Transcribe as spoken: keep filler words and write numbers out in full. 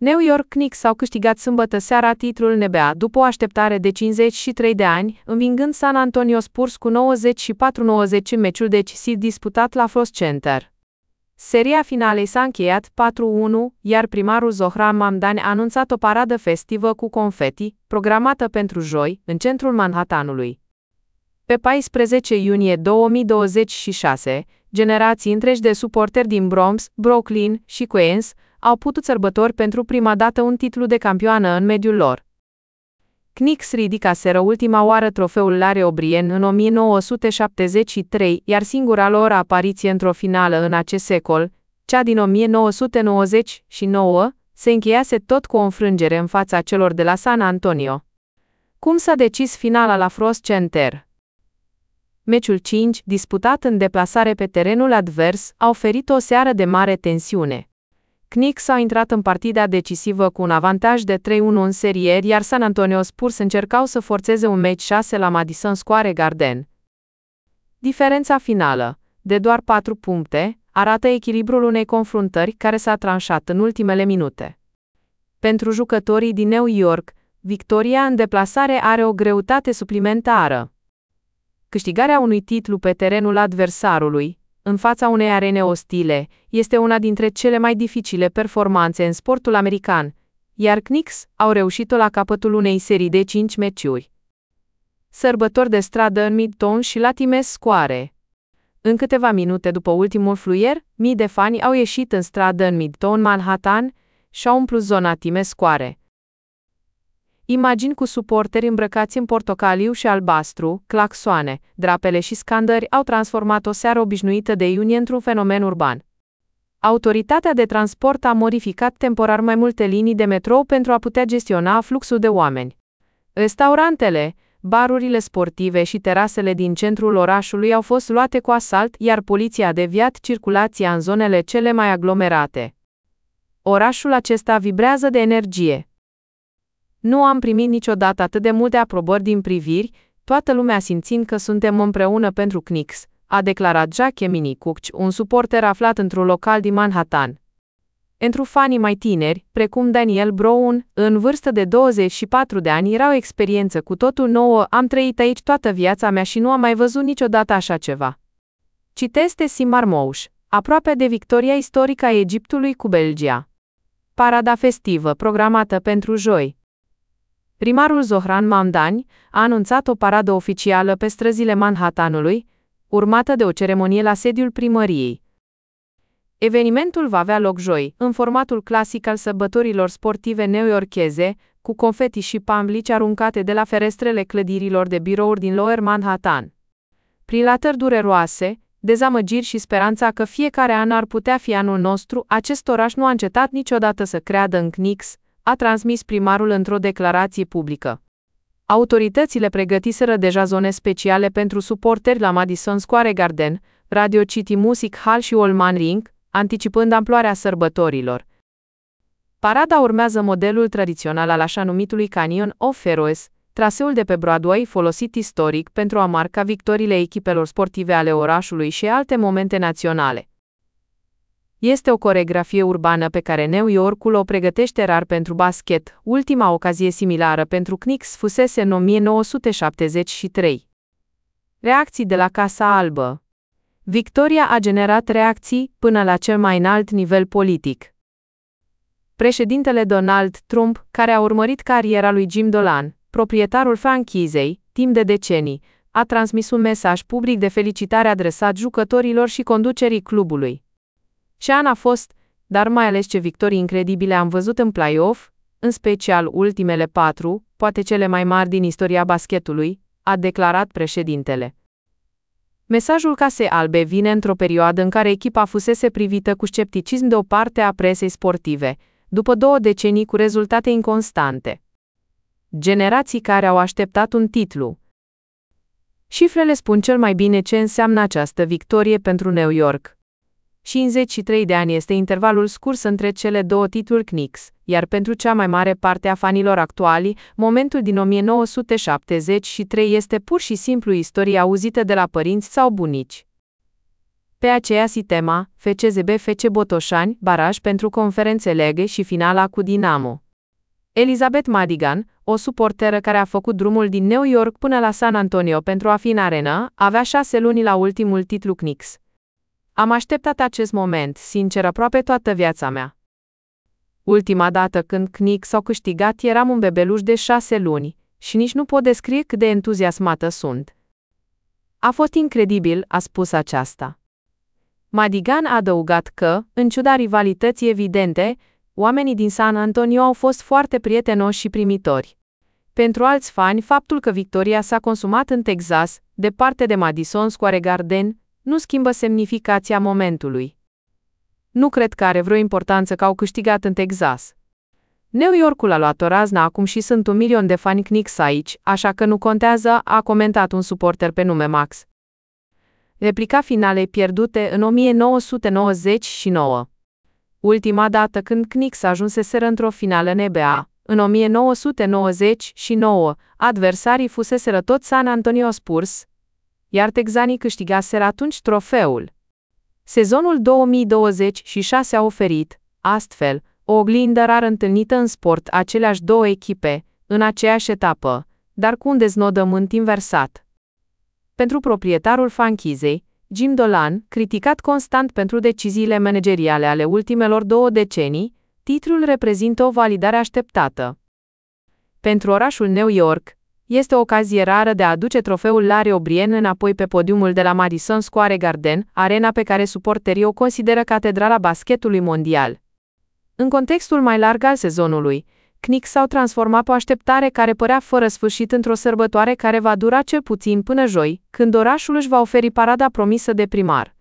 New York Knicks au câștigat sâmbătă seara titlul N B A după o așteptare de cincizeci și trei de ani, învingând San Antonio Spurs cu nouăzeci și patru nouăzeci în meciul decisiv disputat la Frost Center. Seria finalei s-a încheiat patru unu, iar primarul Zohran Mamdani a anunțat o paradă festivă cu confeti, programată pentru joi, în centrul Manhattanului. Pe paisprezece iunie două mii douăzeci și șase, generații întregi de suporteri din Bronx, Brooklyn și Queens au putut sărbători pentru prima dată un titlu de campioană în mediul lor. Knicks ridicaseră ultima oară trofeul Larry O'Brien în o mie nouă sute șaptezeci și trei, iar singura lor apariție într-o finală în acest secol, cea din o mie nouă sute nouăzeci și nouă, se încheiase tot cu o înfrângere în fața celor de la San Antonio. Cum s-a decis finala la Frost Center? Meciul cinci, disputat în deplasare pe terenul advers, a oferit o seară de mare tensiune. Knicks au intrat în partida decisivă cu un avantaj de trei unu în serie, iar San Antonio Spurs încercau să forțeze un meci șase la Madison Square Garden. Diferența finală, de doar patru puncte, arată echilibrul unei confruntări care s-a tranșat în ultimele minute. Pentru jucătorii din New York, victoria în deplasare are o greutate suplimentară. Câștigarea unui titlu pe terenul adversarului, în fața unei arene ostile, este una dintre cele mai dificile performanțe în sportul american, iar Knicks au reușit-o la capătul unei serii de cinci meciuri. Sărbători de stradă în Midtown și la Times Square. În câteva minute după ultimul fluier, mii de fani au ieșit în stradă în Midtown Manhattan și au umplut zona Times Square. Imagini cu suporteri îmbrăcați în portocaliu și albastru, claxoane, drapele și scandări au transformat o seară obișnuită de iunie într-un fenomen urban. Autoritatea de transport a modificat temporar mai multe linii de metrou pentru a putea gestiona fluxul de oameni. Restaurantele, barurile sportive și terasele din centrul orașului au fost luate cu asalt, iar poliția a deviat circulația în zonele cele mai aglomerate. Orașul acesta vibrează de energie. Nu am primit niciodată atât de multe aprobări din priviri, toată lumea simțind că suntem împreună pentru Knicks, a declarat Jacques Minicuc, un suporter aflat într-un local din Manhattan. Pentru fanii mai tineri, precum Daniel Brown, în vârstă de douăzeci și patru de ani, era o experiență cu totul nouă, am trăit aici toată viața mea și nu am mai văzut niciodată așa ceva. Citeste Simar Mouș, aproape de victoria istorică a Egiptului cu Belgia. Parada festivă programată pentru joi. Primarul Zohran Mamdani a anunțat o paradă oficială pe străzile Manhattanului, urmată de o ceremonie la sediul primăriei. Evenimentul va avea loc joi, în formatul clasic al sărbătorilor sportive newyorkeze, cu confeti și pamblici aruncate de la ferestrele clădirilor de birouri din Lower Manhattan. Prin latări dureroase, dezamăgiri și speranța că fiecare an ar putea fi anul nostru, acest oraș nu a încetat niciodată să creadă în Knicks, a transmis primarul într-o declarație publică. Autoritățile pregătiseră deja zone speciale pentru suporteri la Madison Square Garden, Radio City Music Hall și Allman Ring, anticipând amploarea sărbătorilor. Parada urmează modelul tradițional al așa numitului Canyon of Heroes, traseul de pe Broadway folosit istoric pentru a marca victoriile echipelor sportive ale orașului și alte momente naționale. Este o coreografie urbană pe care New Yorkul o pregătește rar pentru basket, ultima ocazie similară pentru Knicks fusese în o mie nouă sute șaptezeci și trei. Reacții de la Casa Albă. Victoria a generat reacții până la cel mai înalt nivel politic. Președintele Donald Trump, care a urmărit cariera lui Jim Dolan, proprietarul franchizei, timp de decenii, a transmis un mesaj public de felicitare adresat jucătorilor și conducerii clubului. Ce an a fost, dar mai ales ce victorii incredibile am văzut în play-off, în special ultimele patru, poate cele mai mari din istoria basketului, a declarat președintele. Mesajul Casei Albe vine într-o perioadă în care echipa fusese privită cu scepticism de o parte a presei sportive, după două decenii cu rezultate inconstante. Generații care au așteptat un titlu. Cifrele spun cel mai bine ce înseamnă această victorie pentru New York. cincizeci și trei de ani este intervalul scurs între cele două titluri Knicks, iar pentru cea mai mare parte a fanilor actuali, momentul din o mie nouă sute șaptezeci și trei este pur și simplu istorie auzită de la părinți sau bunici. Pe aceea Sitema, F C Z B F C Botoșani, baraj pentru Conferențe League și finala cu Dinamo. Elizabeth Madigan, o suporteră care a făcut drumul din New York până la San Antonio pentru a fi în arenă, avea șase luni la ultimul titlu Knicks. Am așteptat acest moment, sincer, aproape toată viața mea. Ultima dată când Knicks au câștigat eram un bebeluș de șase luni și nici nu pot descrie cât de entuziasmată sunt. A fost incredibil, a spus aceasta. Madigan a adăugat că, în ciuda rivalității evidente, oamenii din San Antonio au fost foarte prietenoși și primitori. Pentru alți fani, faptul că victoria s-a consumat în Texas, departe de Madison Square Garden, nu schimbă semnificația momentului. Nu cred că are vreo importanță că au câștigat în Texas. New Yorkul a luat o raznă acum și sunt un milion de fani Knicks aici, așa că nu contează, a comentat un suporter pe nume Max. Replica finalei pierdute în o mie nouă sute nouăzeci și nouă. Ultima dată când Knicks ajunseseră într-o finală N B A, în o mie nouă sute nouăzeci și nouă, adversarii fuseseră tot San Antonio Spurs, iar texanii câștigaseră atunci trofeul. Sezonul două mii douăzeci și șase a oferit, astfel, o oglindă rar întâlnită în sport aceleași două echipe, în aceeași etapă, dar cu un deznodământ inversat. Pentru proprietarul franchizei, Jim Dolan, criticat constant pentru deciziile manageriale ale ultimelor două decenii, titlul reprezintă o validare așteptată. Pentru orașul New York, este o ocazie rară de a aduce trofeul Larry O'Brien înapoi pe podiumul de la Madison Square Garden, arena pe care suporterii o consideră catedrala basketului mondial. În contextul mai larg al sezonului, Knicks s-au transformat pe o așteptare care părea fără sfârșit într-o sărbătoare care va dura cel puțin până joi, când orașul își va oferi parada promisă de primar.